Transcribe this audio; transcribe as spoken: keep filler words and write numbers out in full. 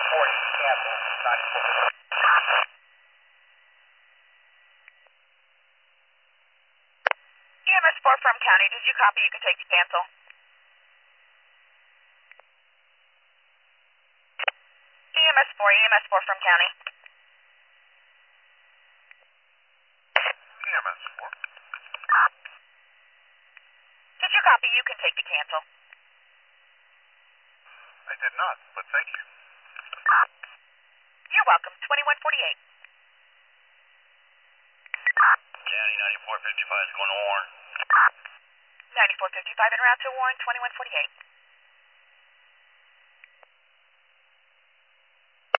forty, cancel, ninety-four. E M S four from County, did you copy? You can take to cancel. E M S four, E M S four from County. E M S four. Did you copy? You can take to cancel. I did not, but thank you. You're welcome. twenty-one forty-eight. County ninety-four fifty-five is going to Warren. ninety-four fifty-five en route to Warren, twenty-one forty-eight.